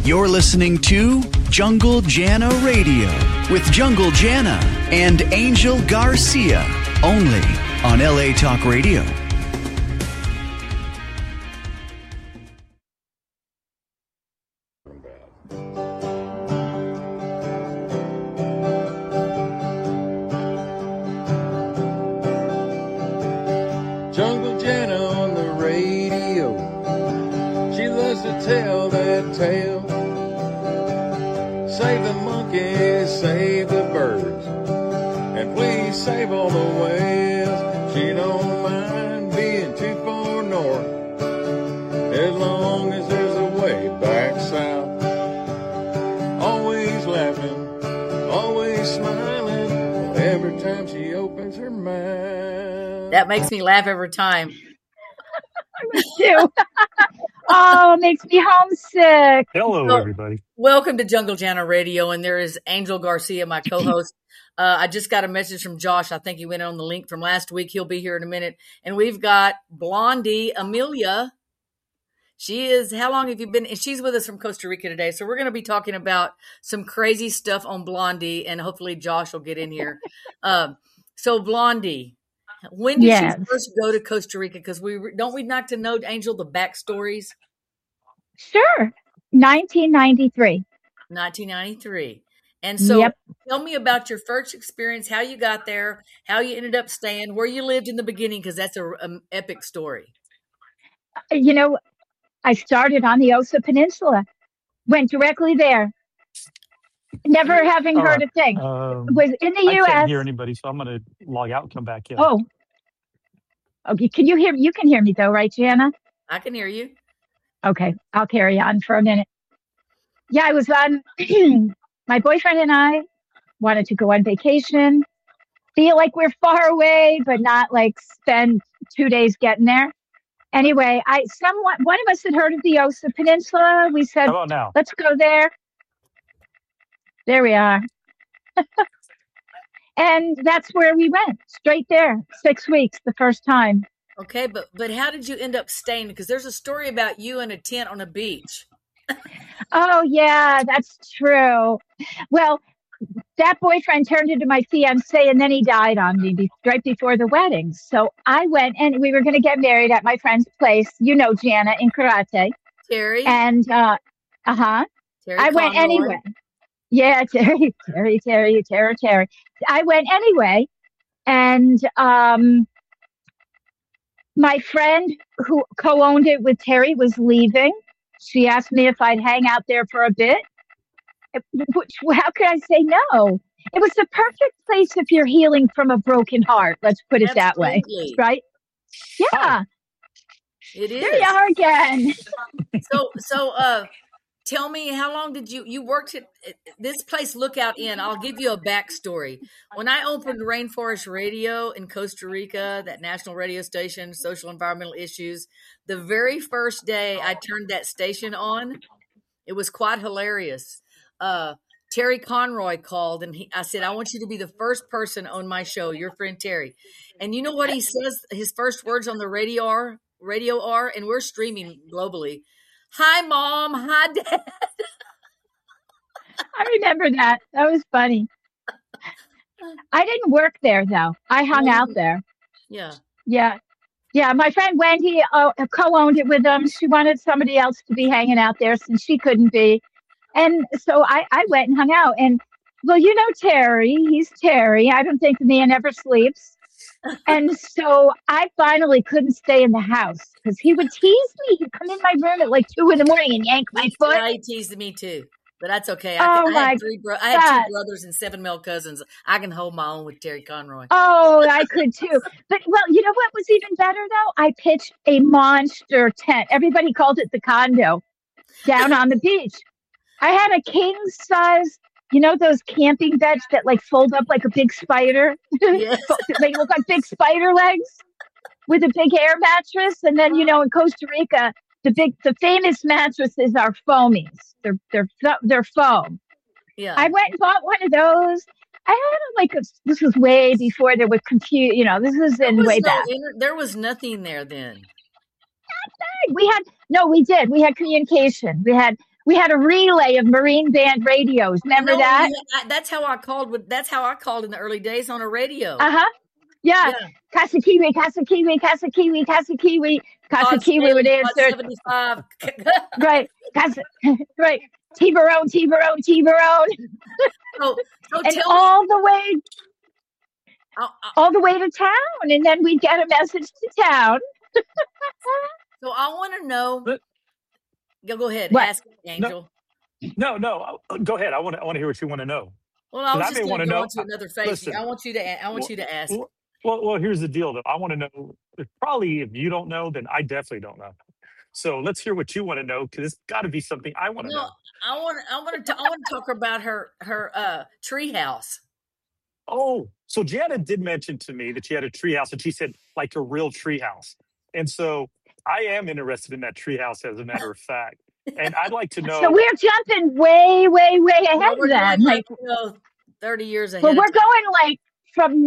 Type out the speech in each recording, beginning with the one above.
You're listening to Jungle Jana Radio with Jungle Jana and Angel Garcia, only on LA Talk Radio. Jungle Jana on the radio. She loves to tell that tale. Save the monkeys, save the birds, and please save all the whales. She don't mind being too far north, as long as there's a way back south. Always laughing, always smiling, every time she opens her mouth. That makes me laugh every time. Me too. Oh, it makes me homesick. Hello, everybody. Welcome to Jungle Jana Radio, and there is Angel Garcia, my co-host. I just got a message from Josh. I think he went on the link from last week. He'll be here in a minute. And we've got Blondie Amelia. She is, how long have you been? And she's with us from Costa Rica today. So we're going to be talking about some crazy stuff on Blondie, and hopefully Josh will get in here. So Blondie, when did you first go to Costa Rica? Because we like to know, Angel, the backstories? Sure. 1993. 1993. And so tell me about your first experience, how you got there, how you ended up staying, where you lived in the beginning, because that's an epic story. You know, I started on the Osa Peninsula, went directly there, never having heard a thing. Was in the U.S. I can't hear anybody, so I'm going to log out and come back in. Oh, okay. Can you hear? You can hear me though, right, Jana? I can hear you. Okay, I'll carry on for a minute. Yeah, I was on. My boyfriend and I wanted to go on vacation, feel like we're far away, but not like spend 2 days getting there. Anyway, one of us had heard of the Osa Peninsula. We said, how about now? Let's go there. There we are. And that's where we went, straight there, 6 weeks the first time. Okay, but how did you end up staying? Because there's a story about you in a tent on a beach. Oh, yeah, that's true. Well, that boyfriend turned into my fiancé, and then he died on me right before the wedding. So I went, and we were going to get married at my friend's place, you know, Jana, in Karate. Terry? And, Terry I Conroy. went anyway. Yeah, Terry. I went anyway, and my friend who co-owned it with Terry was leaving. She asked me if I'd hang out there for a bit. How could I say no? It was the perfect place if you're healing from a broken heart. Let's put it that way, right? Yeah. It is. There you are again. So, tell me, how long did you worked at this place, Lookout Inn? I'll give you a backstory. When I opened Rainforest Radio in Costa Rica, that national radio station, social environmental issues, the very first day I turned that station on, it was quite hilarious. Terry Conroy called, and I said, I want you to be the first person on my show, your friend Terry. And you know what he says? His first words on the radio are, and we're streaming globally. Hi, Mom. Hi, Dad. I remember that. That was funny. I didn't work there, though. I hung out there. Yeah. Yeah, my friend Wendy co-owned it with them. She wanted somebody else to be hanging out there since she couldn't be. And so I went and hung out. And, well, you know Terry. He's Terry. I don't think the man ever sleeps. And so I finally couldn't stay in the house because he would tease me. He'd come in my room at like 2 a.m. and yank my foot. Yeah, he teased me too, but that's okay. I had 2 brothers and 7 male cousins. I can hold my own with Terry Conroy. Oh, I could too. But, well, you know what was even better though? I pitched a monster tent. Everybody called it the condo down on the beach. I had a king size, you know, those camping beds that like fold up like a big spider. Yes. They look like big spider legs with a big air mattress. And then, you know, in Costa Rica, the famous mattresses are foamies. They're foam. Yeah. I went and bought one of those. I had this was way before there was computer. You know, this was way back. There was nothing there then. We had communication. We had a relay of Marine Band radios. Remember that? That's how I called. That's how I called in the early days on a radio. Yeah. Casa Kiwi, Casa Kiwi, Casa Kiwi, Casa Kiwi. Casa Kiwi would answer. 75. Right. Right. T-Barone, T-Barone, T-Barone. And all the way to town. And then we'd get a message to town. So I want to know. Go ahead. What? Ask Angel. No. Go ahead. I want to hear what you want to know. Well, I was just going to go into another phase. Listen, I want you to ask. Well, here's the deal, though. I want to know. Probably, if you don't know, then I definitely don't know. So let's hear what you want to know, because it's got to be something I want to know. I want to talk about her treehouse. Oh, so Jana did mention to me that she had a treehouse, and she said like a real treehouse. And so I am interested in that treehouse, as a matter of fact. And I'd like to know. So we're jumping way, way, way ahead then. Like 30 years ahead. Well, we're going like from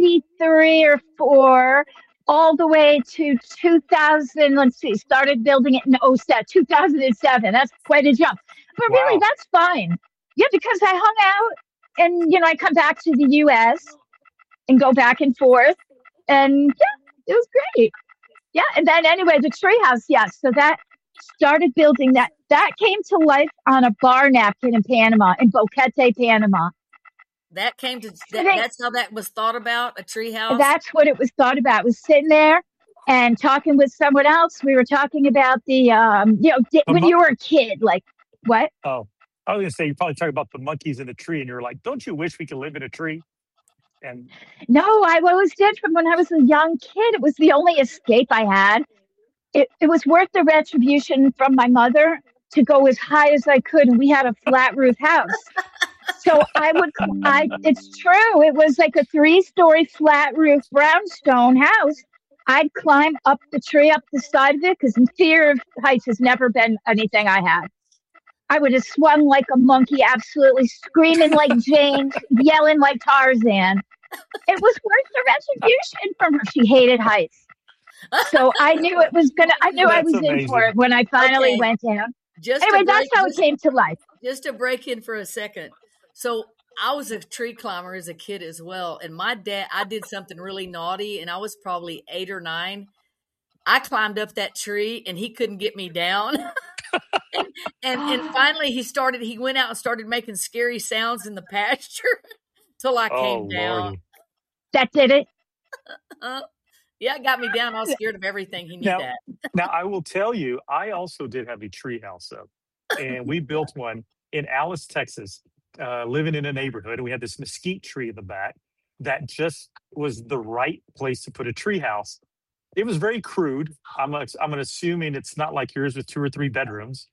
93 or 4 all the way to 2000. Let's see, started building it in 2007. That's quite a jump. But really, that's fine. Yeah, because I hung out and, I come back to the U.S. and go back and forth. And yeah, it was great. Yeah. And then anyway, the treehouse. Yes. So that started building that. That came to life on a bar napkin in Panama, in Boquete, Panama. That came to that's how that was thought about, a treehouse. That's what it was thought about. It was sitting there and talking with someone else. We were talking about the when you were a kid, like what? Oh, I was gonna say you're probably talking about the monkeys in the tree, and you're like, don't you wish we could live in a tree? And no, I always did from when I was a young kid. It was the only escape I had. It was worth the retribution from my mother to go as high as I could, and we had a flat roof house. So it's true. It was like a 3-story flat roof brownstone house. I'd climb up the tree, up the side of it, because fear of heights has never been anything I had. I would have swung like a monkey, absolutely screaming like Jane, yelling like Tarzan. It was worth the retribution from her. She hated heights. So I knew I was in for it when I finally went down. That's how it came to life. Just to break in for a second. So I was a tree climber as a kid as well. And my dad, I did something really naughty, and I was probably 8 or 9. I climbed up that tree and he couldn't get me down. and finally he went out and started making scary sounds in the pasture till I came down. Lordy. That did it? Yeah, it got me down. I was scared of everything. He knew that. Now, I will tell you, I also did have a tree house up, and we built one in Alice, Texas, living in a neighborhood. And we had this mesquite tree in the back that just was the right place to put a tree house. It was very crude. I'm assuming it's not like yours with 2 or 3 bedrooms.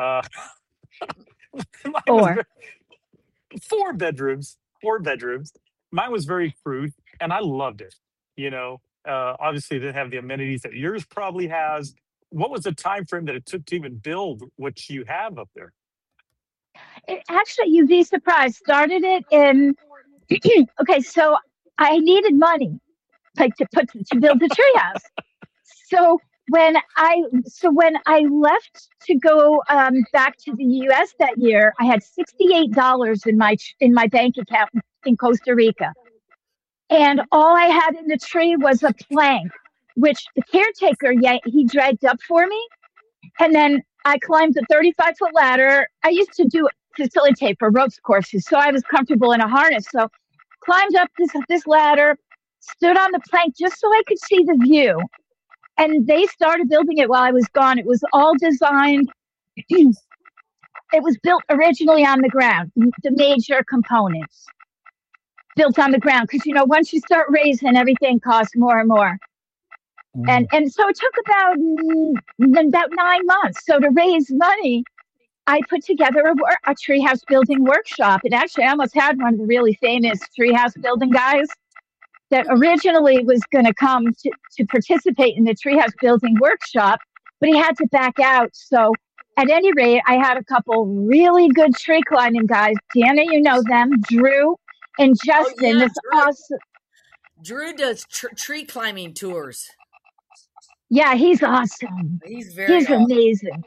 4 bedrooms. 4 bedrooms. Mine was very crude, and I loved it. Obviously, it didn't have the amenities that yours probably has. What was the time frame that it took to even build what you have up there? Actually, you'd be surprised. Started it in okay. So I needed money, like to build the treehouse. So when I left to go back to the U.S. that year, I had $68 in my bank account in Costa Rica. And all I had in the tree was a plank, which the caretaker, he dragged up for me. And then I climbed the 35-foot ladder. I used to facilitate for ropes courses, so I was comfortable in a harness. So climbed up this ladder, stood on the plank just so I could see the view. And they started building it while I was gone. It was all designed. It was built originally on the ground, the major components. Built on the ground, because once you start raising, everything costs more and more. And so it took about 9 months. So to raise money, I put together a treehouse building workshop. And actually, I almost had one of the really famous treehouse building guys that originally was going to come to participate in the treehouse building workshop, but he had to back out. So at any rate, I had a couple really good tree climbing guys. Deanna, you know them, Drew and Justin. Drew. Awesome. Drew does tree climbing tours. Yeah, he's awesome. He's amazing.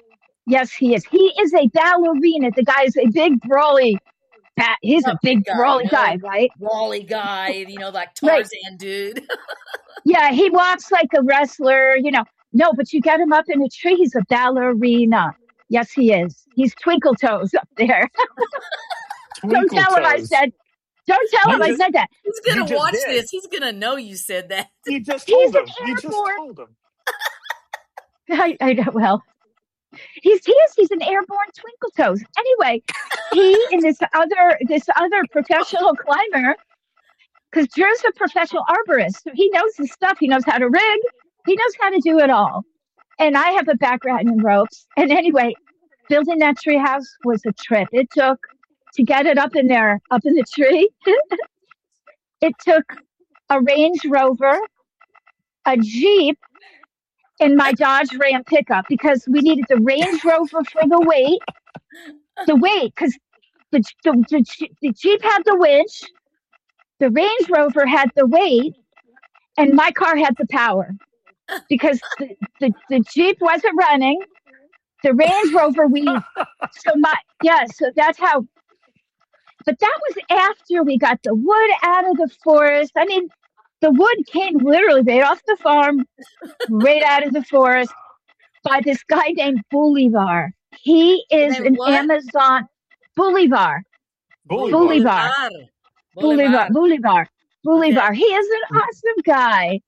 Yes, he is. He is a ballerina. The guy is a big, brawly. He's a big, brawly guy, right? Brawly guy, like Right. Tarzan dude. Yeah, he walks like a wrestler, No, but you get him up in a tree. He's a ballerina. Yes, he is. He's Twinkle Toes up there. Don't tell him I said. Don't tell him I said that. He's gonna watch this. He's gonna know you said that. You just told him. You just told him. I know. Well, he's an airborne Twinkle Toes. Anyway, he and this other professional climber, because Drew's a professional arborist, so he knows his stuff. He knows how to rig. He knows how to do it all. And I have a background in ropes. And anyway, building that tree house was a trip. It took to get it up in there, up in the tree. It took a Range Rover, a Jeep, and my Dodge Ram pickup because we needed the Range Rover for the weight. Because the Jeep had the winch, the Range Rover had the weight, and my car had the power. Because the Jeep wasn't running, the Range Rover so that's how. But that was after we got the wood out of the forest. I mean, the wood came literally right off the farm, right out of the forest, by this guy named Bolivar. He is an Amazon Bolivar. Bolivar. Okay. He is an awesome guy.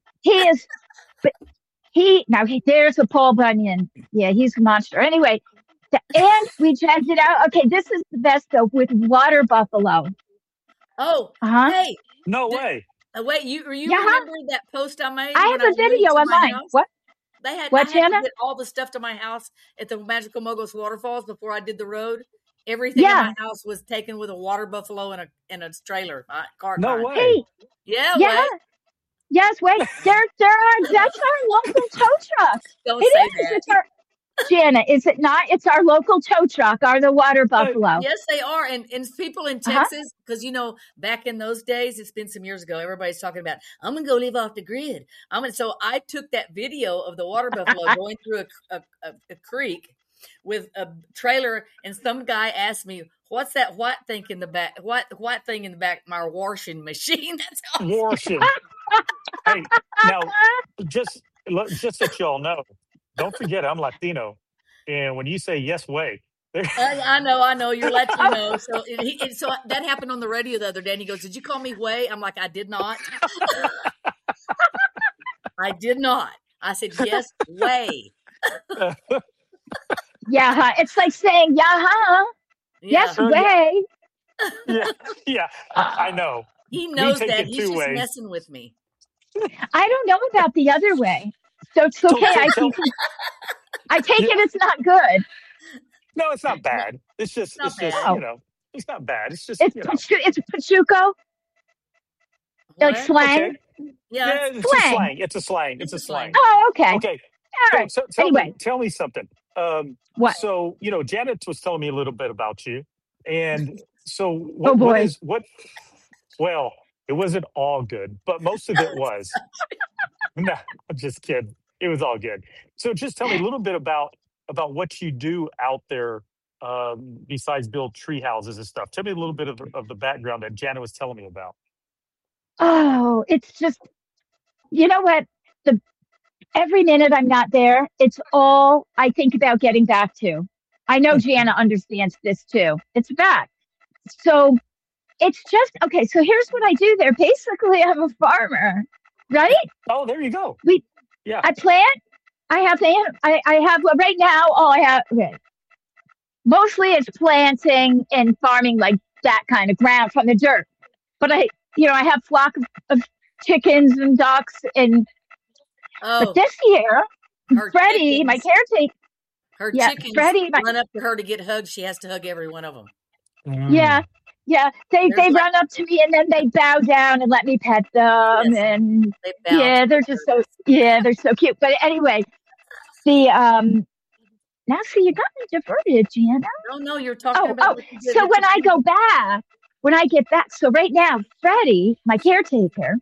There's a Paul Bunyan. Yeah, he's a monster. Anyway, and we checked it out. Okay, this is the best though with water buffalo. Oh, hey. No way. Wait, you remember that post I made? I have a video of mine. What? I had Shanna? to get all the stuff to my house at the Magical Mogos Waterfalls before I did the road. Everything in my house was taken with a water buffalo in a trailer. Car. No way. Hey, yeah. Wait. Yes, wait. That's our local tow truck. Don't say that. It's our Jana, is it not? It's our local tow truck, are the water buffalo. Yes, they are. And people in Texas, because, back in those days, it's been some years ago, everybody's talking about, I'm going to go live off the grid. So I took that video of the water buffalo going through a creek with a trailer, and some guy asked me, what's that white thing in the back? White thing in the back? My washing machine. That's how washing. Hey, now, just that y'all know, don't forget I'm Latino, and when you say yes way, I know you're Latino. So so that happened on the radio the other day, and he goes, "Did you call me way?" I'm like, "I did not. I did not. I said yes way." Yeah, it's like saying yes way. Yeah, I know. He knows that. It He's just ways. messing with me. I don't know about the other way. So it's okay. I take it it's not good. No, it's not bad. It's just bad. it's not bad. It's just it's Pachuco. Like slang. Okay. Yeah, it's slang. It's a slang. It's a slang. Oh, okay. Okay. All right. So tell me something. What? So Janet was telling me a little bit about you, and so what? Well, it wasn't all good, but most of it was. No, I'm just kidding. It was all good. So just tell me a little bit about what you do out there besides build tree houses and stuff. Tell me a little bit of the background that Janet was telling me about. Oh, it's just, you know what? Every minute I'm not there, it's all I think about getting back to. I know Jana understands this too. It's back. So it's just, okay, so here's what I do there. Basically, I'm a farmer, right? Oh, there you go. I plant. I have right now, mostly it's planting and farming, like that kind of ground from the dirt. But I have flock of chickens and ducks but this year, Freddie, my caretaker, her chickens run up to her to get hugged. She has to hug every one of them. Yeah. They run up to me and then they bow down and let me pet them. Yes. And they're just they're so cute. But anyway, now see, you got me diverted, Jana. No, you're talking about. So when I get back, so right now, Freddie, my caretaker,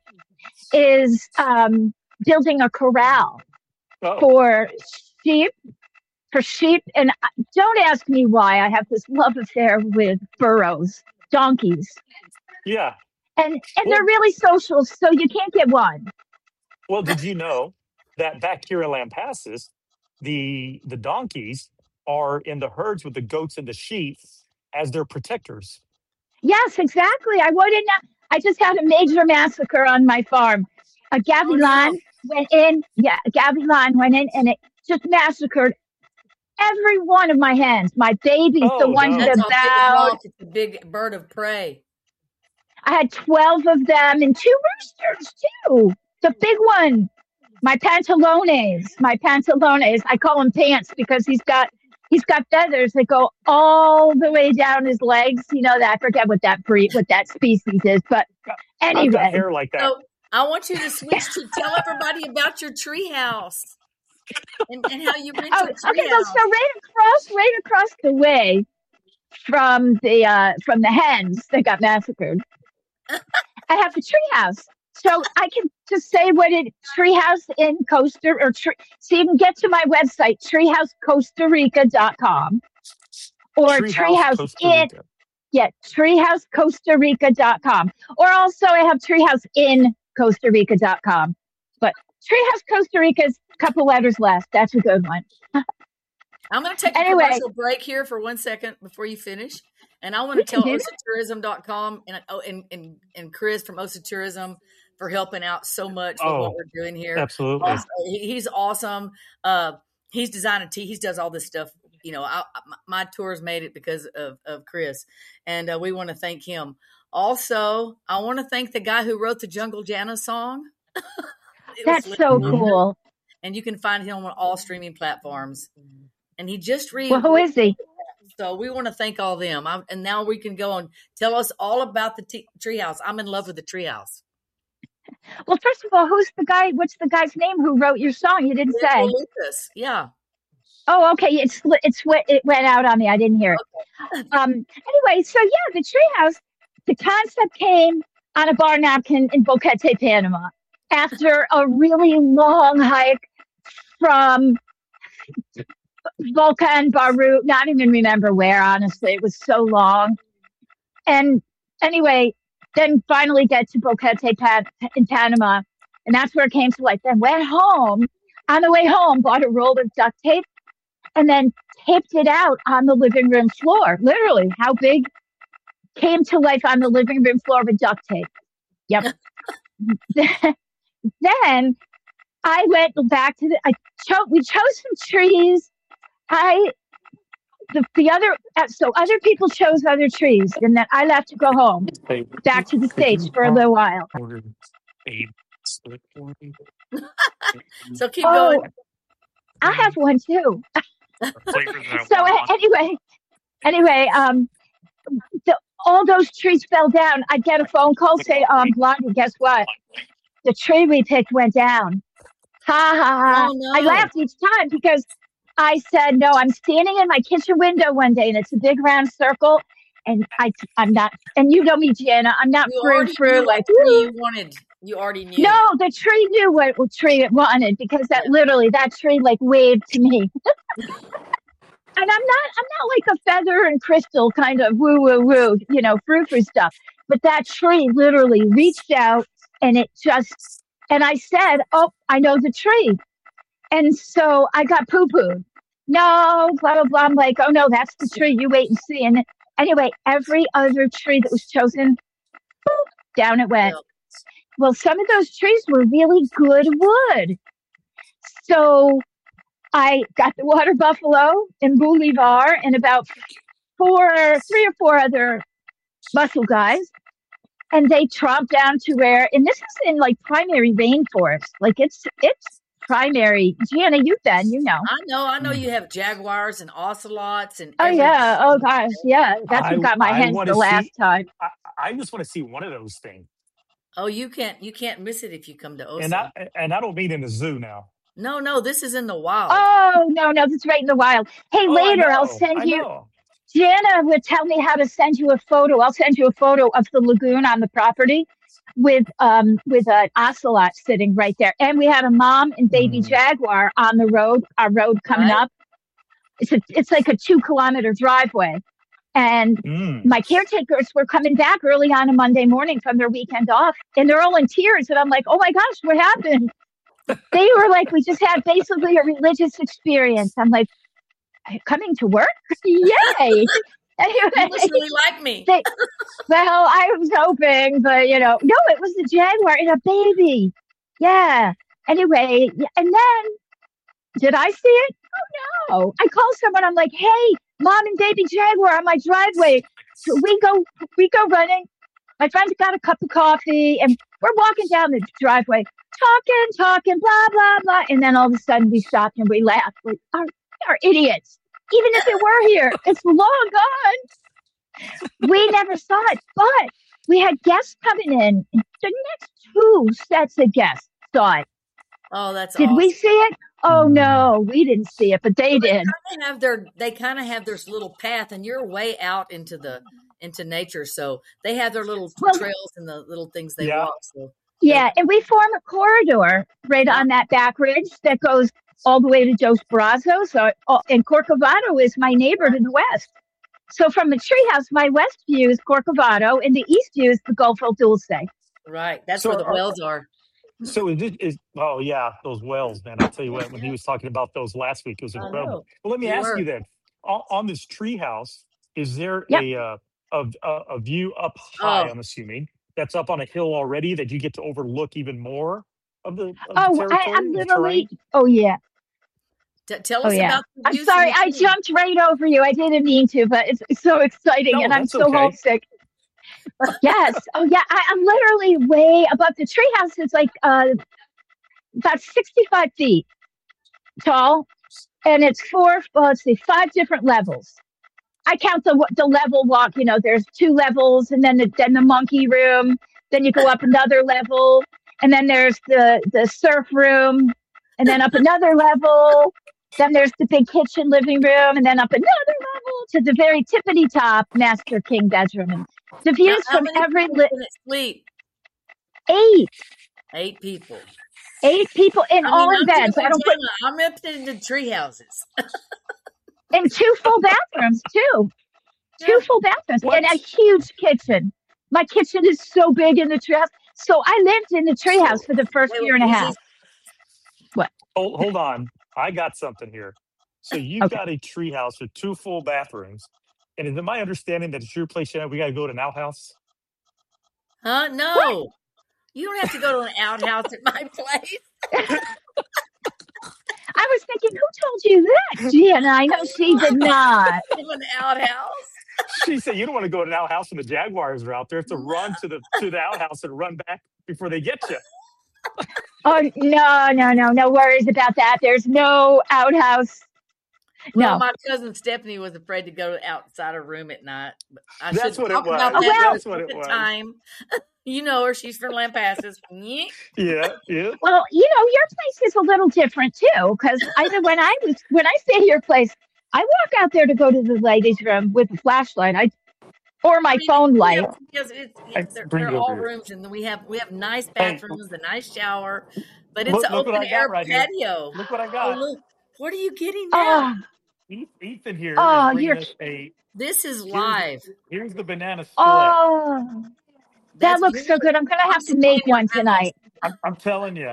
is building a corral for sheep for sheep. And don't ask me why I have this love affair with burros, donkeys. Yeah. And Well, they're really social, so you can't get one. well, did you know that back here in Lampasas, the donkeys are in the herds with the goats and the sheep as their protectors? Yes, exactly. I wouldn't. I just had a major massacre on my farm. A Oh no. gavilan went in. Yeah, a gavilan went in, and it just massacred every one of my hens. My babies, the Oh ones no. that That's a big bowed. hawk. It's a big bird of prey. I had 12 of them and 2 roosters too. The big one, my pantalones. I call him pants because he's got feathers that go all the way down his legs. You know that. I forget what that species is, but I've got anyway. hair like that. So I want you to switch to tell everybody about your treehouse and how you rent Oh, your okay. Well, treehouse. so right across the way from the hens that got massacred, I have a treehouse. So I can just say what it treehouse in Costa or so you can get to my website treehousecostarica.com or Treehouse treehouse Costa in Rica. treehousecostarica.com, or also I have treehouseincostarica.com. But Treehouse Costa Rica is a couple letters less. That's a good one. I'm going to take a Anyway, commercial break here for 1 second before you finish. And I want we to can tell do that. OsaTourism.com and Chris from Osa Tourism for helping out so much with what Oh, we're doing here. absolutely. Also, he's awesome. He's designed he does all this stuff. You know, my tours made it because of Chris, and we want to thank him. Also, I want to thank the guy who wrote the Jungle Jana song. It was That's so literally, cool. and you can find him on all streaming platforms. And he just Well, who is he? so we want to thank all them. And now we can go and tell us all about the treehouse. I'm in love with the treehouse. Well, first of all, who's the guy? What's the guy's name who wrote your song? You didn't say. Lucas. Yeah. Oh, okay. It went out on me. I didn't hear it. Anyway, so yeah, the treehouse. The concept came on a bar napkin in Boquete, Panama, after a really long hike from Volcan Baru. Not even remember where. Honestly, it was so long. And anyway, then finally get to Boquete in Panama, and that's where it came to life. Then went home. On the way home, bought a roll of duct tape, and then taped it out on the living room floor. Literally, how big came to life on the living room floor with duct tape. Yep. Then I went back to we chose some trees. Other people chose other trees, and then I left to go home, Hey, back to the could States you for a little while. order a split for me? So keep Oh, going. I have one too. Flavor that So I want. anyway, all those trees fell down. I'd get a phone call, say, Blondie, guess what? The tree we picked went down. Ha ha ha. Oh I no. laughed each time because I said, no, I'm standing in my kitchen window one day and it's a big round circle. And I'm not, and you know me, Jana, I'm not You already through knew what like, tree woo. you wanted. You already knew. No, the tree knew what tree it wanted because that tree like waved to me. And I'm not like a feather and crystal kind of woo woo woo, frou stuff. But that tree literally reached out and and I said, oh, I know the tree. And so I got poo-pooed. No, blah, blah, blah. I'm like, oh no, that's the tree. You wait and see. And anyway, every other tree that was chosen, boop, down it went. Well, some of those trees were really good wood. So I got the water buffalo and Bolivar and about 3 or 4 other muscle guys. And they tromped down to and this is in like primary rainforest. Like it's primary. Gianna, you've been, I know you have jaguars and ocelots and Oh yeah. Oh gosh. Yeah. That's what got my hens want the to last see. time. I just want to see one of those things, Oh, you can't miss it if you come to Osa. and I don't mean in the zoo now. No, this is in the wild. Oh no, this is right in the wild. Hey, Oh, later I'll send you. know. Jana would tell me how to send you a photo. I'll send you a photo of the lagoon on the property with an ocelot sitting right there. And we had a mom and baby jaguar on our road coming Right. up. It's like a 2-kilometer driveway. And Mm. my caretakers were coming back early on a Monday morning from their weekend off, and they're all in tears. And I'm like, oh my gosh, what happened? They were like, we just had basically a religious experience. I'm like, coming to work? Yay. You Anyway, must really like me. well, I was hoping, but no, it was the Jaguar and a baby. Yeah. Anyway, and then did I see it? Oh no. I called someone. I'm like, hey, mom and baby Jaguar on my driveway. So we go running. My friend's got a cup of coffee and we're walking down the driveway, talking, blah, blah, blah. And then all of a sudden we stopped and we laughed. We are idiots. Even if it were here, it's long gone. We never saw it, but we had guests coming in. The next 2 sets of guests saw it. Oh, that's Did awesome. we see it? Oh no, we didn't see it, but they did. They kind of have their little path, and you're way out into nature, so they have their little trails and the little things they walk. So yeah, and we form a corridor right on that back ridge that goes all the way to Dos Brazos. And Corcovado is my neighbor to the west. So from the treehouse, my west view is Corcovado, and the east view is the Gulf of Dulce. Right, that's So where the wells are. So oh yeah, those wells, man. I'll tell you what, when he was talking about those last week, it was incredible. Well, let me ask you then, on this treehouse, is there a view up high, I'm assuming, that's up on a hill already that you get to overlook even more of the territory? I'm literally, oh yeah. Tell us about the I'm sorry, I jumped right over you. I didn't mean to, but it's so exciting and I'm so homesick. Yes. Oh yeah. I'm literally way above the treehouse. It's like about 65 feet tall, and it's 5 different levels. I count the level walk. There's 2 levels, and then the monkey room. Then you go up another level, and then there's the surf room, and then up another level. Then there's the big kitchen living room, and then up another level to the very tippity top master king bedroom. And the views from every sleep. 8. 8 people. 8 people in all in beds. I'm up in the tree houses. And 2 full bathrooms too. 2 full bathrooms and a huge kitchen. My kitchen is so big in the treehouse. So I lived in the treehouse for the first year and a half. What? Hold on. I got something here. So you've got a treehouse with 2 full bathrooms. And is it my understanding that at your place, Shannon, we got to go to an outhouse? Huh? No. What? You don't have to go to an outhouse at my place. I was thinking, who told you that, Gianna? I know she did not. An outhouse. She said you don't want to go to an outhouse when the Jaguars are out there. You have to run to the outhouse and run back before they get you. Oh, no worries about that. There's no outhouse. Well, no. My cousin Stephanie was afraid to go outside her room at night. That's what it was. That's what it was. Time. You know her. She's from Lampasas. Yeah. Well, your place is a little different too, because when I say your place, I walk out there to go to the ladies' room with a flashlight. Or my phone light. They're all rooms, and we have nice bathrooms, a nice shower, but it's an open air patio. Look what I got. Oh, look. What are you getting now? Ethan here. This is live. Here's the banana split. Oh, that looks so good. I'm gonna have to make one tonight. I'm telling you.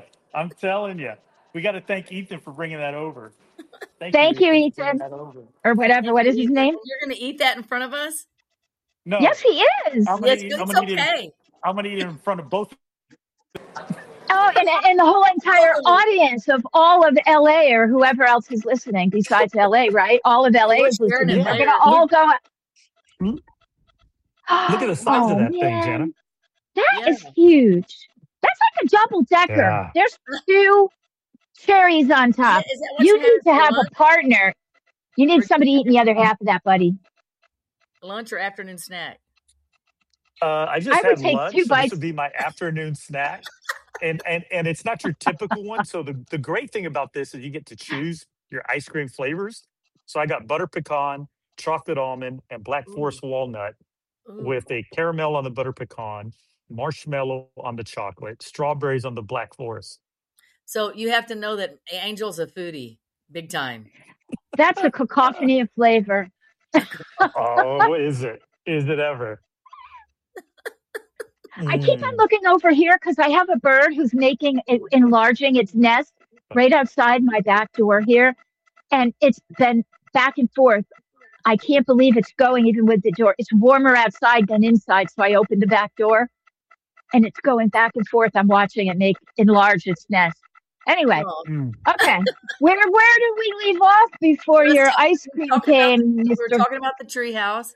We got to thank Ethan for bringing that over. Thank you, Ethan. Or whatever. What is his name? You're gonna eat that in front of us? No. Yes, he is. I'm gonna eat it in front of both. Oh, and the whole entire audience of all of LA or whoever else is listening besides LA, right? All of LA is listening. We're going to all go. Look at the size of that thing, Jana. That is huge. That's like a double decker. Yeah. There's 2 cherries on top. You need to have a partner. You need somebody eating the other half of that, buddy. Lunch or afternoon snack? I just had lunch. So this would be my afternoon snack. And it's not your typical one. So the great thing about this is you get to choose your ice cream flavors. So I got butter pecan, chocolate almond, and Black Forest walnut with a caramel on the butter pecan, marshmallow on the chocolate, strawberries on the Black Forest. So you have to know that Angel's a foodie, big time. That's a cacophony of flavor. Oh, is it? Is it ever? I keep on looking over here because I have a bird who's enlarging its nest right outside my back door here. And it's been back and forth. I can't believe it's going even with the door. It's warmer outside than inside. So I opened the back door and it's going back and forth. I'm watching it enlarge its nest. Anyway, okay. Where did we leave off before your ice cream came, Mr. We're talking about the treehouse.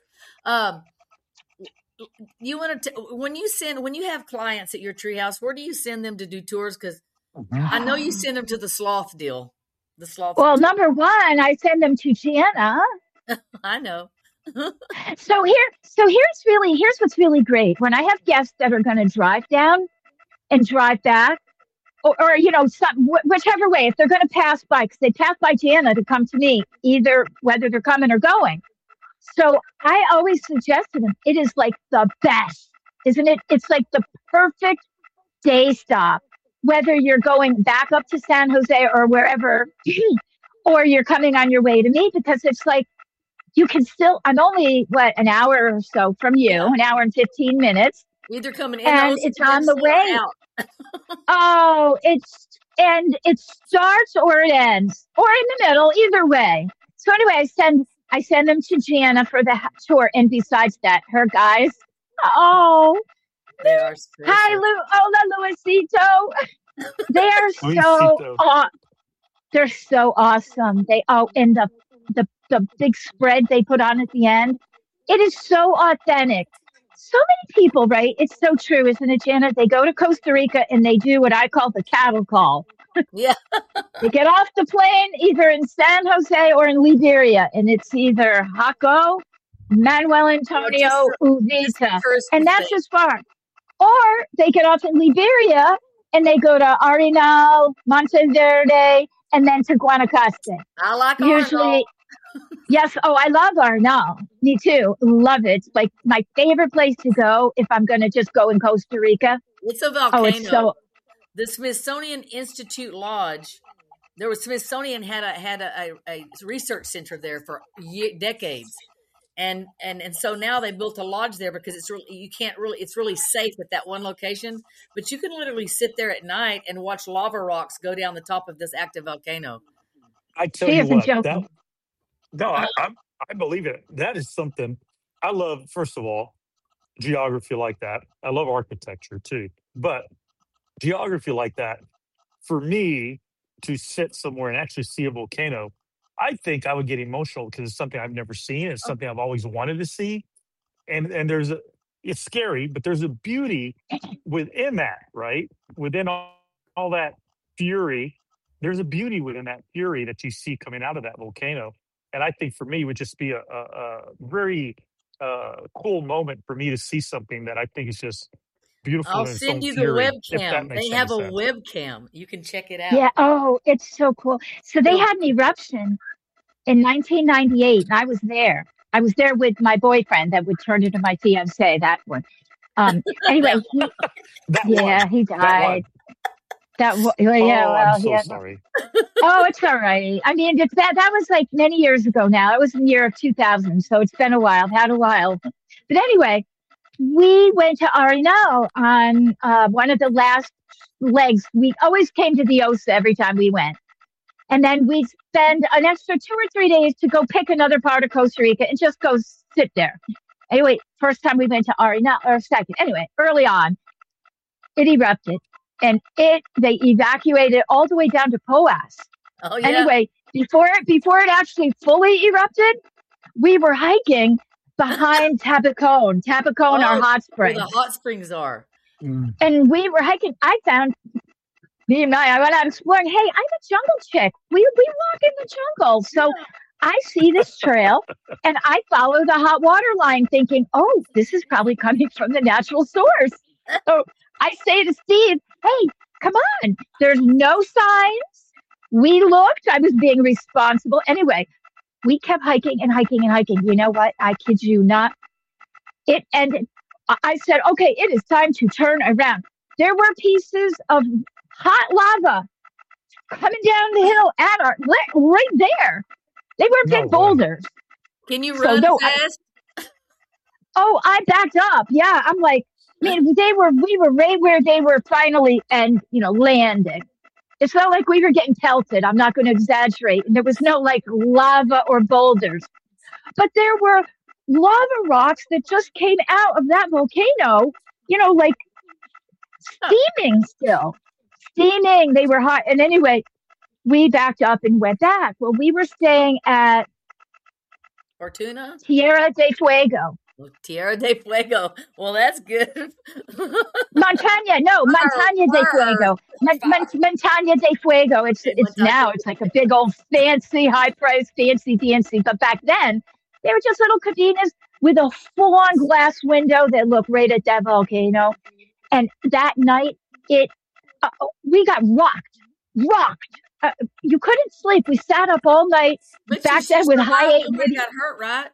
You want to when you have clients at your treehouse, where do you send them to do tours? Because I know you send them to the sloth deal. The sloth. Well, number one, I send them to Jana. I know. So here's what's really great. When I have guests that are going to drive down and drive back, or whichever way, if they're going to pass by, because they pass by Jana to come to me, either whether they're coming or going. So I always suggest to them, it is like the best, isn't it? It's like the perfect day stop, whether you're going back up to San Jose or wherever, or you're coming on your way to me, because it's like, you can still, I'm only, an hour or so from you, an hour and 15 minutes. Either coming in and it's on the way. It starts or it ends, or in the middle, either way. So anyway, I send them to Jana for the tour. And besides that, her guys, they are special. hi, hola, Luisito. They are they're so awesome. They end up, the big spread they put on at the end. It is so authentic. So many people, right? It's so true, isn't it, Jana? They go to Costa Rica and they do what I call the cattle call. Yeah. They get off the plane either in San Jose or in Liberia, and it's either Jaco, Manuel Antonio, Uvita, and that's as far. Or they get off in Liberia and they go to Arenal, Monteverde, and then to Guanacaste. I like usually. Yes. Oh, I love Arenal. Me too. Love it. It's like my favorite place to go if I'm going to just go in Costa Rica. It's a volcano. Oh, it's so. The Smithsonian Institute Lodge. Smithsonian had a research center there for decades, and so now they built a lodge there because it's really safe at that one location. But you can literally sit there at night and watch lava rocks go down the top of this active volcano. I tell you what, I believe it. That is something I love. First of all, geography like that. I love architecture too, but geography like that, for me to sit somewhere and actually see a volcano, I think I would get emotional because it's something I've never seen. It's something I've always wanted to see. And it's scary, but there's a beauty within that, right? Within all that fury, there's a beauty within that fury that you see coming out of that volcano. And I think for me, it would just be a very cool moment for me to see something that I think is just beautiful. I'll send you the webcam. They have a webcam. You can check it out. Yeah. Oh, it's so cool. So they had an eruption in 1998, and I was there. I was there with my boyfriend that would turn into my fiance. That one. Anyway, he died. I'm so sorry. Oh, it's all right. I mean, that was like many years ago now. It was in the year of 2000, so it's been a while. Had a while. But anyway, we went to Arenal on one of the last legs. We always came to the Osa every time we went. And then we'd spend an extra 2 or 3 days to go pick another part of Costa Rica and just go sit there. Anyway, first time we went to Arenal, or second. Anyway, early on, it erupted. And they evacuated all the way down to Poas. Oh, yeah. Anyway, before it actually fully erupted, we were hiking behind Tabacón, our hot springs. Where the hot springs are. And we were hiking. I went out exploring. Hey, I'm a jungle chick. We walk in the jungle. So I see this trail and I follow the hot water line thinking, oh, this is probably coming from the natural source. So I say to Steve, hey, come on. There's no signs. We looked. I was being responsible. Anyway, we kept hiking and hiking and hiking. You know what? I kid you not. It ended. I said, okay, it is time to turn around. There were pieces of hot lava coming down the hill right there. They were No big way. boulders. Can you So run no, fast? I backed up. Yeah, I'm like, man, we were right where they were finally landing. It felt like we were getting pelted. I'm not going to exaggerate. And there was no like lava or boulders, but there were lava rocks that just came out of that volcano, like steaming still. Steaming. They were hot. And anyway, we backed up and went back. Well, we were staying at Fortuna? Tierra del Fuego. Tierra del Fuego. Well, that's good. Montaña del Fuego. Montaña del Fuego. It's now it's like a big old fancy, high price, fancy. But back then, they were just little cabinas with a full on glass window that looked right at that volcano. And that night, we got rocked. You couldn't sleep. We sat up all night back then with high. Nobody got hurt, right?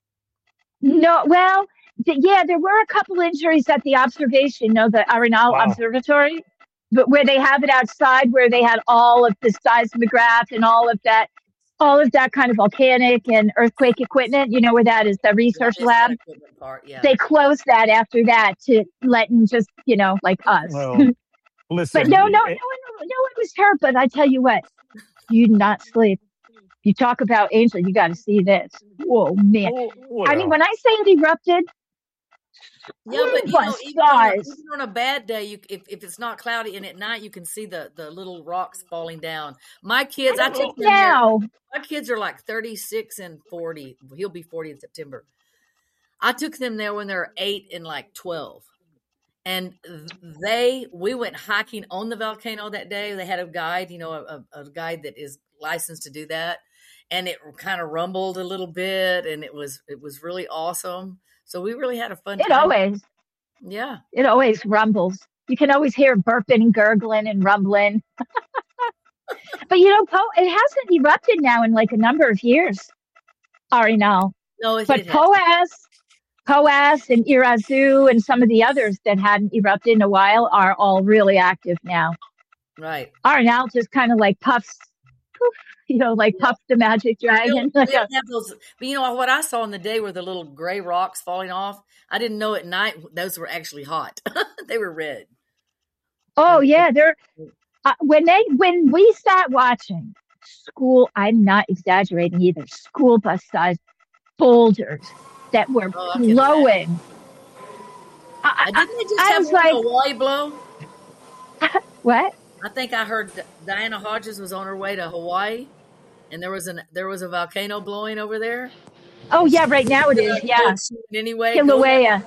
No, well, there were a couple injuries at the observation, the Arenal Observatory, but where they have it outside, where they had all of the seismograph and all of that kind of volcanic and earthquake equipment. You know where that is, the research lab. Part, yeah. They closed that after that to let in just like us. Well, listen, but no one was hurt. But I tell you what, you did not sleep. You talk about Angel, you got to see this. Whoa, man! well, I mean, when I say it erupted. Yeah, but even on a bad day, if it's not cloudy and at night, you can see the little rocks falling down. My kids, I took them now. My kids are like 36 and 40. He'll be 40 in September. I took them there when they were 8 and like 12. And we went hiking on the volcano that day. They had a guide, a guide that is licensed to do that. And it kind of rumbled a little bit, and it was really awesome. So we really had a fun time. It always rumbles. You can always hear burping and gurgling and rumbling. But it hasn't erupted now in like a number of years, Arenal. No, but Coas and Irazu and some of the others that hadn't erupted in a while are all really active now. Right. Arenal just kind of like puffs. Puff the magic dragon. But what I saw in the day were the little gray rocks falling off. I didn't know at night those were actually hot. They were red. Oh yeah, they're when we sat watching school. I'm not exaggerating either. School bus size boulders that were blowing. Didn't they just have Hawaii blow? What? I think I heard Diana Hodges was on her way to Hawaii, and there was a volcano blowing over there. Oh yeah, right now it is. Yeah. Anyway, Kilauea.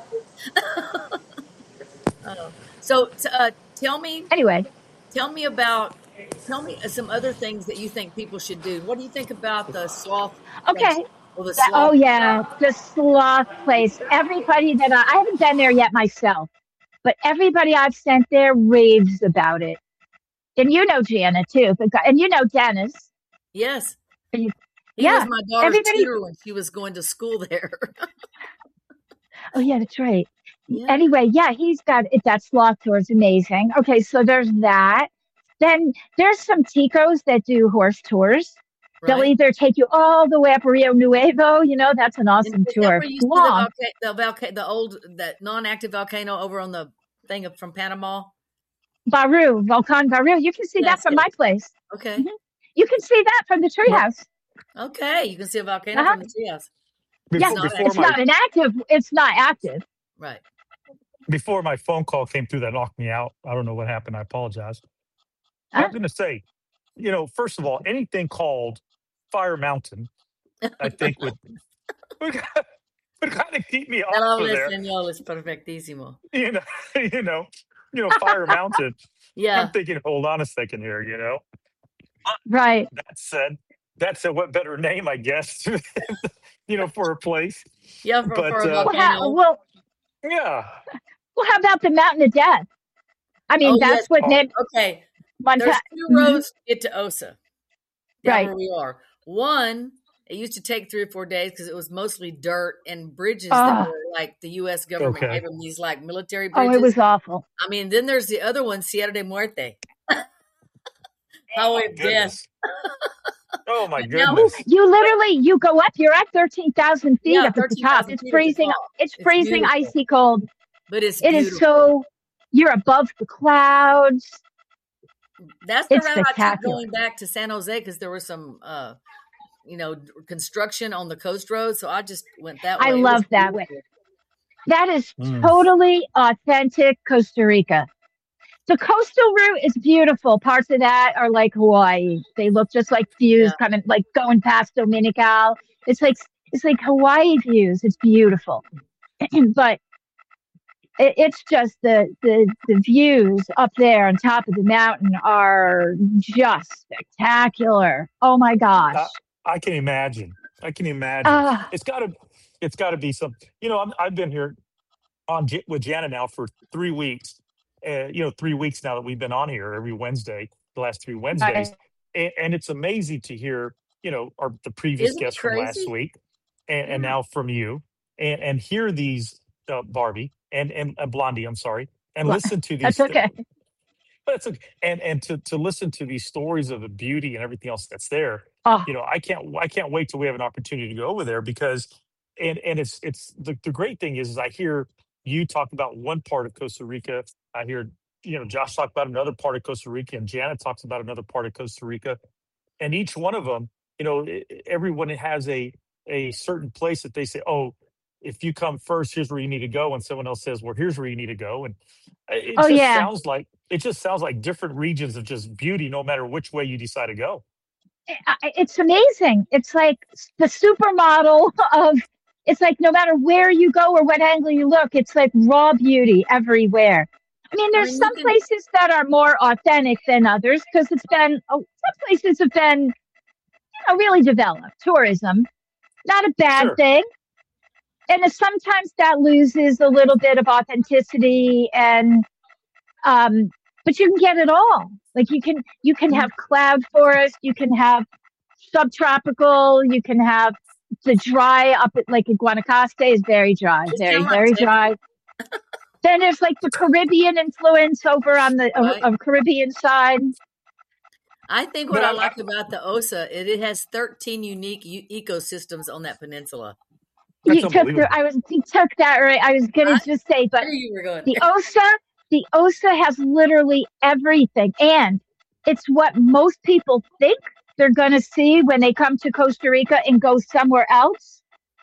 So tell me about some other things that you think people should do. What do you think about the sloth? Okay. The sloth place. Everybody that I haven't been there yet myself, but everybody I've sent there raves about it. And Jana too, and Dennis. Yes. He was my daughter's tutor when she was going to school there. Oh yeah, that's right. Yeah. Anyway, he's got it. That sloth tour is amazing. Okay, so there's that. Then there's some ticos that do horse tours. Right. They'll either take you all the way up Rio Nuevo. That's an awesome tour. The non-active volcano over on the thing from Panama. Volcan Baru. You can see that from my place. Okay. Mm-hmm. You can see that from the treehouse. Okay, you can see a volcano from the treehouse. It's not active. Right. Before my phone call came through that knocked me out. I don't know what happened. I apologize. I was going to say, first of all, anything called Fire Mountain, I think would kind of keep me off of there. Señor, es perfectísimo. Fire Mountain. Yeah. I'm thinking, hold on a second here, Right. That said, what better name, I guess, for a place. Yeah, for a volcano. Yeah. Well, how about the Mountain of Death? I mean, okay. There's 2 roads to get to Osa. Right. Where we are. One, it used to take 3 or 4 days because it was mostly dirt and bridges that were like the U.S. government gave them these like military bridges. Oh, it was awful. I mean, then there's the other one, Sierra de Muerte. Highway of Death. Oh my But now, Ooh, goodness. you go up, you're at 13,000 feet yeah, up at the top. 13,000 It's feet at the freezing. top. It's It's freezing, beautiful, icy cold. but it's It is beautiful. you're above the clouds. That's the It's route I took spectacular. going back to San Jose because there was some, construction on the coast road. So I just went that I way. It was love that way. beautiful. That is Mm. totally authentic Costa Rica. The coastal route is beautiful. Parts of that are like Hawaii. They look just like Yeah. views coming, like going past Dominical. It's like it's like Hawaii views. It's beautiful, but it's just the views up there on top of the mountain are just spectacular. Oh my gosh. I can imagine. I can imagine. Ah, It's got to be some. I've been here with Jana now for 3 weeks. 3 weeks now that we've been on here every Wednesday, the last three Wednesdays, right. and it's amazing to hear, the previous Isn't it guest from last crazy? week, and Yeah. now from you, and hear these Barbie and Blondie. I'm sorry, and listen to That's these. okay. But it's okay. And to listen to these stories of the beauty and everything else that's there. Oh, I can't wait till we have an opportunity to go over there because and it's the great thing is I hear you talk about one part of Costa Rica. I hear Josh talk about another part of Costa Rica, and Janet talks about another part of Costa Rica, and each one of them, everyone has a certain place that they say, oh, if you come first, here's where you need to go, and someone else says, well, here's where you need to go, and it oh just yeah. sounds like different regions of just beauty, no matter which way you decide to go. It's amazing. It's like the supermodel of. It's like no matter where you go or what angle you look, it's like raw beauty everywhere. I mean, I there's mean, you some can, places that are more authentic than others because some places have been really developed. Tourism, not a bad Sure. thing. And sometimes that loses a little bit of authenticity and um but you can get it all. Like you can have cloud forest, you can have subtropical, you can have the dry up at like Guanacaste is very dry, it's kind very, of like very Texas, dry. Then there's like the Caribbean influence over on the right? of Caribbean side. I think what But I like about the OSA, it has 13 unique ecosystems on that peninsula. that's You unbelievable. took that right. I was gonna I just say, but knew you were going. the OSA has literally everything, and it's what most people think they're going to see when they come to Costa Rica and go somewhere else.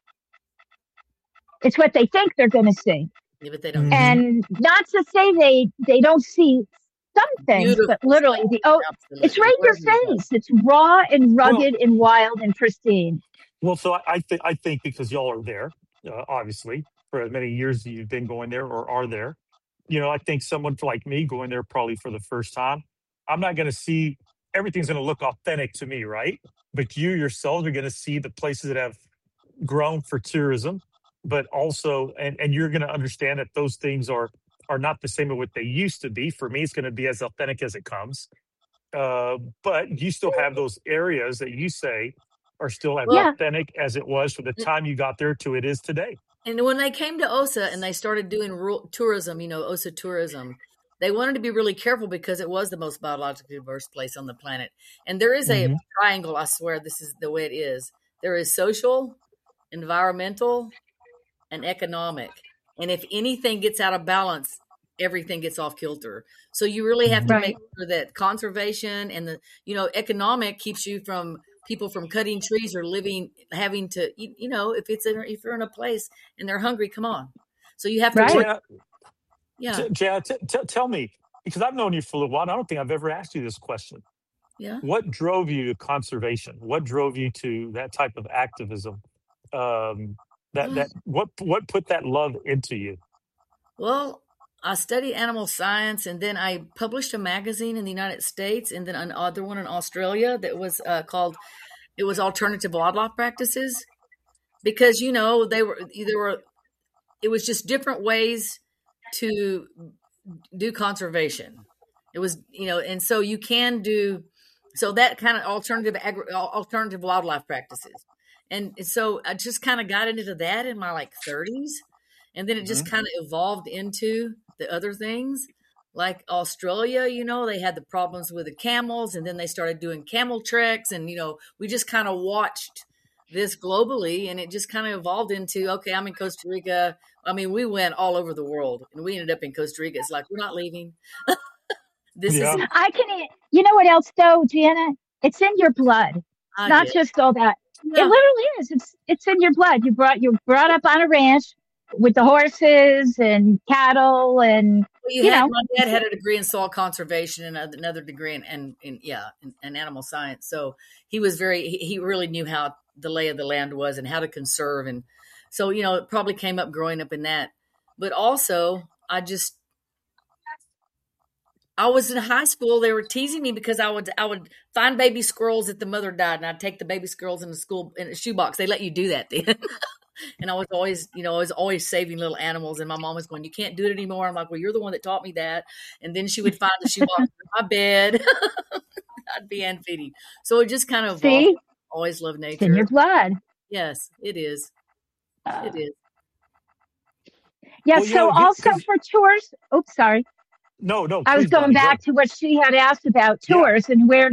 It's what they think they're going to see, Yeah, but they don't get Hmm. and not to say they don't see some things, but beautiful literally stuff. it's Absolutely. right in your Gorgeous stuff. face. It's raw and Well, rugged and wild and pristine. so I think because y'all are there, obviously for as many years that you've been going there or are there, I think someone like me going there probably for the first time, I'm not going to see everything's going to look authentic to me, right? But you yourselves are going to see the places that have grown for tourism, but also and you're going to understand that those things are not the same as what they used to be. For me, it's going to be as authentic as it comes. But you still have those areas that you say are still as Well, Yeah, authentic as it was from the time you got there to it is today. and when they came to OSA and they started doing rural tourism, OSA tourism, they wanted to be really careful because it was the most biologically diverse place on the planet. And there is a Hmm. triangle, I swear this is the way it is. There is social, environmental, and economic. And if anything gets out of balance, everything gets off kilter. So you really have to Hmm. make right. sure that conservation and the, economic keeps you from people from cutting trees or having to, if you're in a place and they're hungry, come on. So you have to Right. work. Jan, Yeah. Jan, tell me, because I've known you for a little while, and I don't think I've ever asked you this question. Yeah. What drove you to conservation? What drove you to that type of activism? What put that love into you? Well, I studied animal science and then I published a magazine in the United States and then another one in Australia that was it was Alternative Wildlife Practices because, it was just different ways to do conservation. It was, and so you can do, so that kind of alternative wildlife practices. And so I just kind of got into that in my 30s. And then it just Hmm. kind of evolved into the other things. like Australia, they had the problems with the camels, and then they started doing camel treks. And, we just kind of watched this globally, and it just kind of evolved into, okay, I'm in Costa Rica. I mean, we went all over the world, and we ended up in Costa Rica. It's like, we're not leaving. This Yeah. is, I can, you know what else though, Jana? It's in your blood. I Not get it. just all that. Yeah. It literally is. It's in your blood. You're brought up on a ranch with the horses and cattle and Well, you know. my dad had a degree in soil conservation and another degree in animal science. So he was he really knew how the lay of the land was and how to conserve. And so, it probably came up growing up in that. But also, I was in high school. They were teasing me because I would find baby squirrels if the mother died, and I'd take the baby squirrels in the school in a shoebox. They let you do that then. And I was always saving little animals. And my mom was going, "You can't do it anymore." I'm like, "Well, you're the one that taught me that." And then she would find the shoebox in my bed. I'd be hand feeding. So it just kind of See? always loved It's in nature. your blood. Yes, it is. It is. Yeah. Well, So also 'cause- for tours. Oops, sorry. No, I was please, going Bonnie, go. back to what she had asked about Yeah. tours and what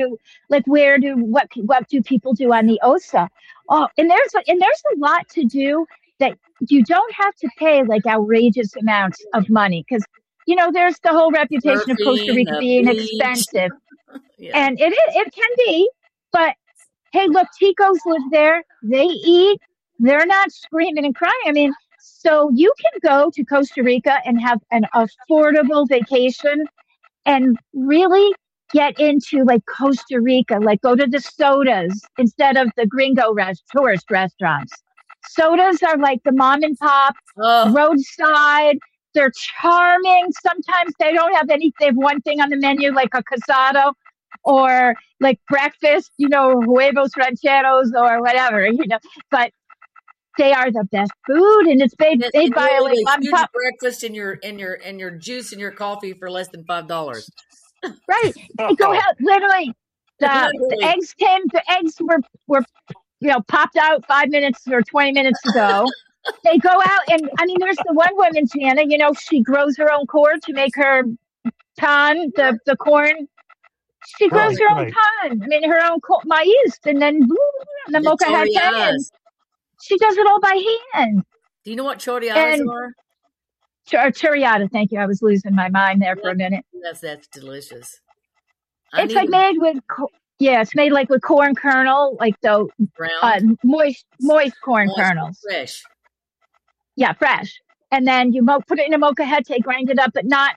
do people do on the OSA? Oh, and there's a lot to do that you don't have to pay like outrageous amounts of money because there's the whole reputation of Costa Surfing, Rica the being beach. expensive, Yeah. and it can be. But hey, look, Ticos live there. They eat. They're not screaming and crying. I mean. So you can go to Costa Rica and have an affordable vacation and really get into like Costa Rica, like go to the sodas instead of the gringo tourist restaurants. Sodas are like the mom and pop Oh, roadside. They're charming. Sometimes they don't have they have one thing on the menu like a casado or like breakfast, huevos rancheros or whatever, but they are the best food, and it's made by like mom and huge pop. breakfast and your juice and your coffee for less than $5. Right? They go out literally. The Literally. eggs were popped out 5 minutes or 20 minutes ago. They go out and I mean, there's the one woman, Jana. She grows her own corn to make her pan, the corn. She grows her own pan. I mean, her own maize, and then the mocha and Chorreadas. she does it all by hand. Do you know what chorreadas And- are? Chorreada, thank you. I was losing my mind there for a minute. That's delicious. It's like made with, it's made like with corn kernel, like the brown, moist corn kernels. fresh. Yeah, fresh. And then you put it in a molcajete, grind it up, but not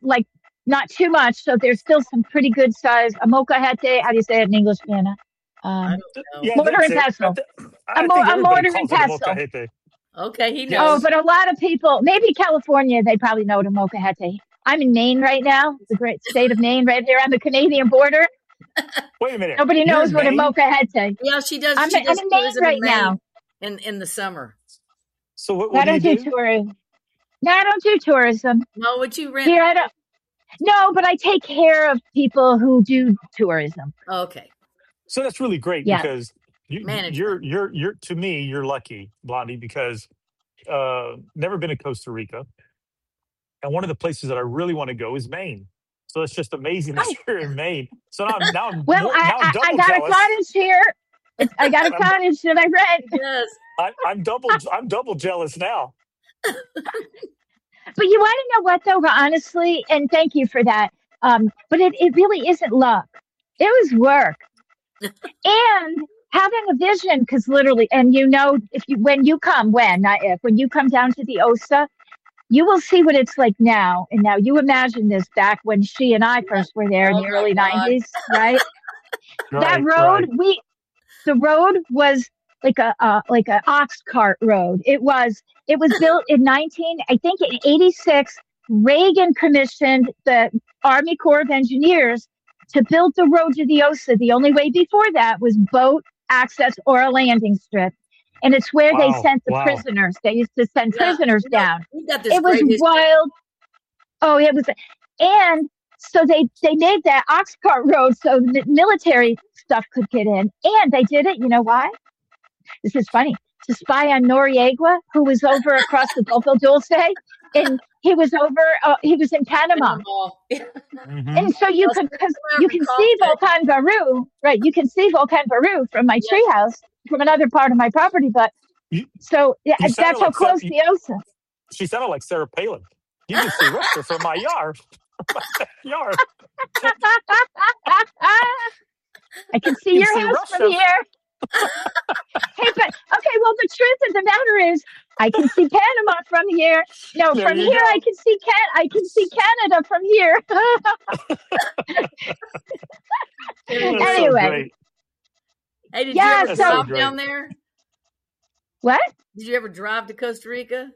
too much. So there's still some pretty good size. A molcajete, how do you say it in English, Vienna? I don't know. Yeah, Mortar that's and it. pestle. I think A everybody mortar calls and it a pestle. molcajete. Okay, he Oh, knows. but a lot of people, maybe California, they probably know what a molcajete. I'm in Maine right now, the great state of Maine, right there on the Canadian border. Wait a minute. Nobody You're knows in what a Maine? molcajete. Yeah, she does. I'm She in does Maine tourism right in Maine now. in the summer. So what I do don't you do do? tourism. No, I don't do tourism. No, would you rent? Here, I don't. No, but I take care of people who do tourism. Okay. So that's really great Yeah. because Management. you're to me you're lucky, Blondie, because never been to Costa Rica, and one of the places that I really want to go is Maine. So it's just amazing that you're in Maine. So now I'm Well, more, now I'm I double got jealous. a cottage here. I got a cottage that I rent. Yes. I'm double jealous now. But you want to know what, though, honestly, and thank you for that. But it really isn't luck. It was work. And having a vision, because literally, and when you come down to the OSA, you will see what it's like now. And now you imagine this back when she and I first were there in Oh the my early God. 90s, right? That road, the road was like a ox cart road. It was built in 86. Reagan commissioned the Army Corps of Engineers to build the road to the OSA. The only way before that was boat access or a landing strip. And it's where they sent the prisoners. They used to send prisoners down. We got this It was great history. wild. Oh, it was. And so they made that ox cart road so the military stuff could get in. And they did it. You know why? This is funny. To spy on Noriega, who was over across the Gulf of Dulce. And he was over. He was in Panama, Hmm. and so you Us could because you American can see contact. Volcan Baru, right? You can see Volcan Baru from my Yes. treehouse from another part of my property, but You, so yeah, you sounded that's how like Sarah, close the Osa. she sounded like Sarah Palin. You can see Russia from my yard. Yard. I can see You can your see house from Russia. here. Hey, but okay. Well, the truth of the matter is, I can see Panama from here. No, There from you here I go. can see I can see Canada from here. Very That's good. so Anyway, great. Hey, did you yeah. ever That's so So drive great. down there? what? Did you ever drive to Costa Rica?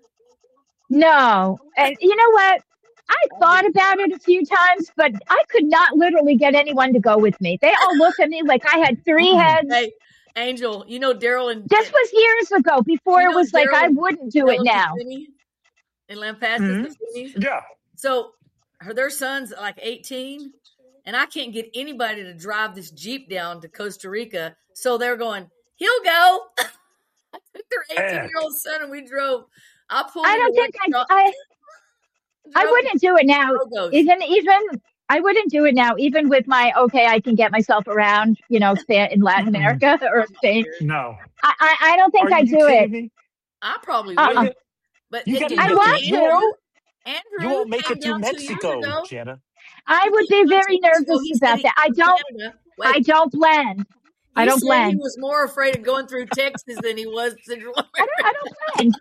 No, and you know what? I thought about it a few times, but I could not literally get anyone to go with me. They all look at me like I had three heads. Hey, Angel, you know Daryl and This was years ago, before you it know was like Daryl I and wouldn't do it Daryl now. Finney in Lampasas, Mhm. the Finneys. Yeah. So their son's like 18, and I can't get anybody to drive this Jeep down to Costa Rica. So they're going, he'll go. I took their 18-year-old son and we drove. I pulled I in don't the think truck, I drove wouldn't do it now. logos. Even I wouldn't do it now. Even with my I can get myself around. You know, in Latin Mm-mm. America or Spain. No. I don't think Are I'd you do kidding it. me? I probably Are would. Uh-uh. you? But You did gotta you I know make want it. You won't. to. You Andrew won't make came it through down 2 years Mexico, ago. Jenna. I He would came be down 2 very years ago. nervous He said about he that. moved to Canada. I Wait, don't blend. I he don't said he blend. was more afraid of going through Texas than he was Central I America. don't blend.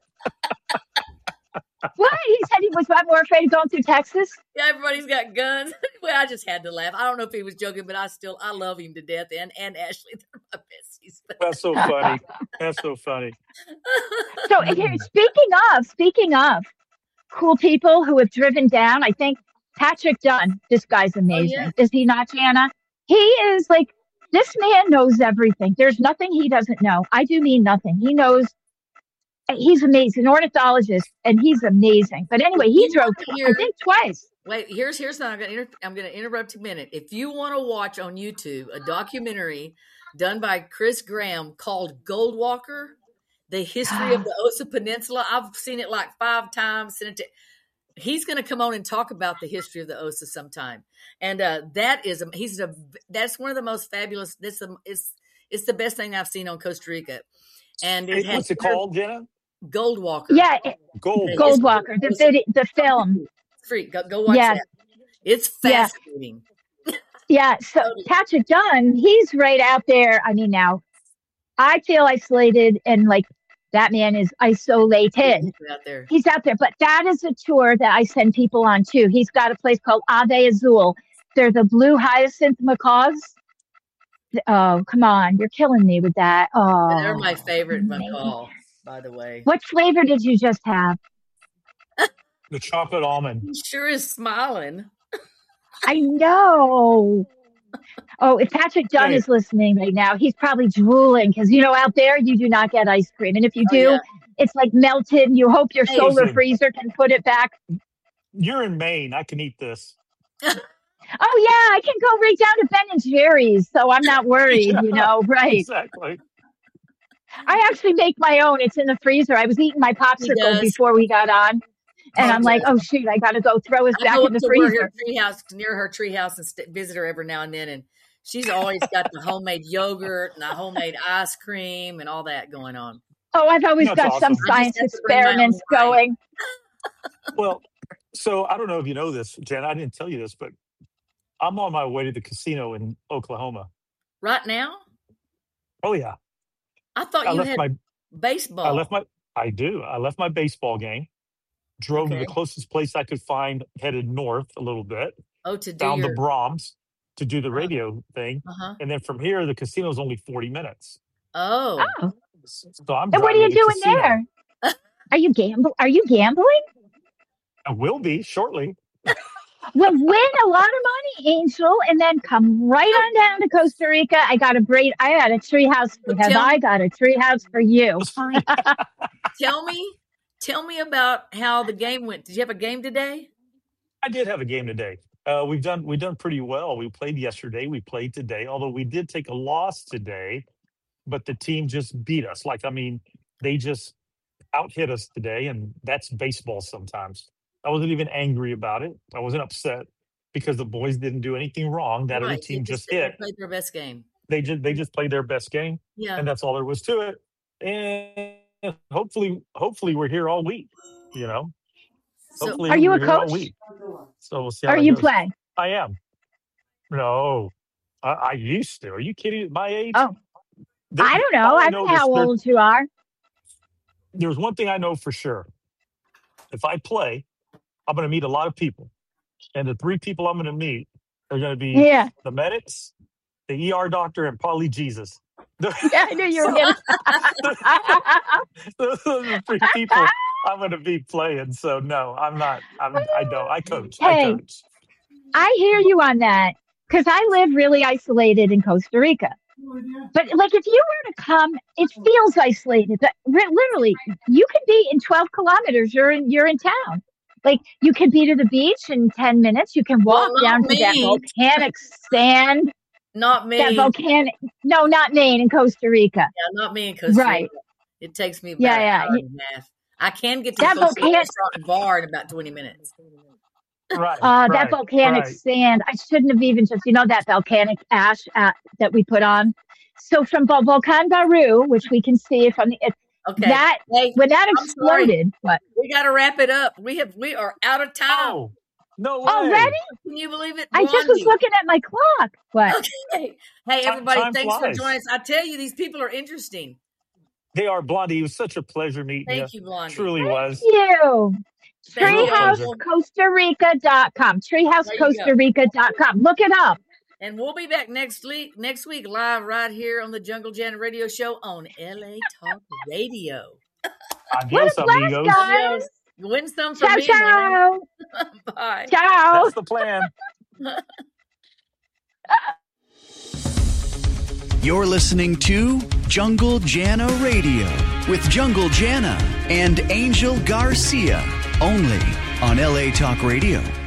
What? He said he was more afraid of going through Texas. Yeah, everybody's got guns. Well, I just had to laugh. I don't know if he was joking, but I love him to death. And Ashley, they're my besties. That's so funny. That's so funny. So here, speaking of cool people who have driven down, I think Patrick Dunn. This guy's amazing. yeah. Is he not, Jana? He is like, this man knows everything. There's nothing he doesn't know. I do mean nothing. He knows. He's amazing, an ornithologist, and he's amazing. But anyway, he You drove, wanna I hear- think, twice. Wait, here's something. I'm going to interrupt a minute. If you want to watch on YouTube a documentary done by Chris Graham called Goldwalker, the history of the Osa Peninsula, I've seen it like 5 times. He's going to come on and talk about the history of the Osa sometime, and that's one of the most fabulous. It's the best thing I've seen on Costa Rica, and it has What's it called, Jenna? Goldwalker. Yeah, Goldwalker. Goldwalker, the film. Free. Go watch Yes. that. It's fascinating. Yeah, so Patrick Dunn, he's right out there. I mean, now I feel isolated, and like that man is isolated. Out there. He's out there, but that is a tour that I send people on too. He's got a place called Ave Azul. They're the blue hyacinth macaws. Oh, come on, you're killing me with that. Oh, They're my favorite amazing. macaw, by the way. What flavor did you just have? The chocolate almond. He sure is smiling. I know. Oh, if Patrick Dunn is listening right now, he's probably drooling because, out there you do not get ice cream. And if you do, it's like melted. You hope your solar freezer can put it back. You're in Maine. I can eat this. Oh, yeah, I can go right down to Ben and Jerry's, so I'm not worried, right? Exactly. I actually make my own. It's in the freezer. I was eating my popsicle before we got on. And I'm like, oh, shoot, I got to go throw it back in the freezer. Near her treehouse and visit her every now and then. And she's always got the homemade yogurt and the homemade ice cream and all that going on. Oh, I've always got awesome. some science experiments going. Well, so I don't know if you know this, Jen. I didn't tell you this, but I'm on my way to the casino in Oklahoma. Right now? Oh, yeah. I thought you had baseball. I do. I left my baseball game. Drove to the closest place I could find, headed north a little bit. Found the Brahms to do the radio thing. And then from here, the casino is only 40 minutes. Oh. So I'm and what are you doing there? Are you gambling? I will be shortly. Well, win a lot of money, Angel, and then come right on down to Costa Rica. I got a treehouse for him. I got a treehouse for you. Tell me about how the game went. Did you have a game today? I did have a game today. We've done pretty well. We played yesterday. We played today. Although we did take a loss today, but the team just beat us. They just out hit us today, and that's baseball sometimes. I wasn't even angry about it. I wasn't upset because the boys didn't do anything wrong. That other Right. team just They hit. played their best game. They just played their best game, Yeah. and that's all there was to it. And hopefully we're here all week. You know, So hopefully Are you a we're here all coach? week. So we'll see how Or that you goes. play? I am. No, I used to. Are you kidding? At my age? Oh, There- I don't know. all I don't know how there- old you are. there's one thing I know for sure. If I play, I'm going to meet a lot of people. And the 3 people I'm going to meet are going to be Yeah. the medics, the ER doctor, and probably Jesus. Yeah, I knew you were going Those are the 3 people I'm going to be playing. So no, I'm not. I don't. I coach. Hey. I coach. I hear you on that because I live really isolated in Costa Rica. But like, if you were to come, it feels isolated. But literally, you could be in 12 kilometers. You're in town. Like, you could be to the beach in 10 minutes. You can walk Well, down not to that me. volcanic sand. not me. That volcanic. No, not Maine, in Costa Rica. Yeah, not me in Costa Right. Rica. It takes me about Yeah, an yeah. hour and a half. I can get to That the Costa Rica volcanic- restaurant and bar in about 20 minutes. Right. That right, volcanic right. sand. I shouldn't have even just, that volcanic ash that we put on. So from Volcan Baru, which we can see from the, Okay. that, Hey, when that I'm sorry. exploded, what? we got to wrap it up. We are out of time. Oh, no way. Already? Can you believe it? I just was Blondie. looking at my clock. What? Okay. Hey, everybody, time thanks for flies. joining us. I tell you, these people are interesting. They are, Blondie. It was such a pleasure meeting Thank you. you, Blondie. Truly was. You. Thank you. TreehouseCostaRica.com. TreehouseCostaRica.com. Look it up. And we'll be back next week live right here on the Jungle Janet Radio Show on LA Talk Radio. Adios, What a blast, amigos. guys. Win some for Ciao, me, ciao. man. Bye. Ciao. That's the plan. You're listening to Jungle Jana Radio with Jungle Jana and Angel Garcia, only on LA Talk Radio.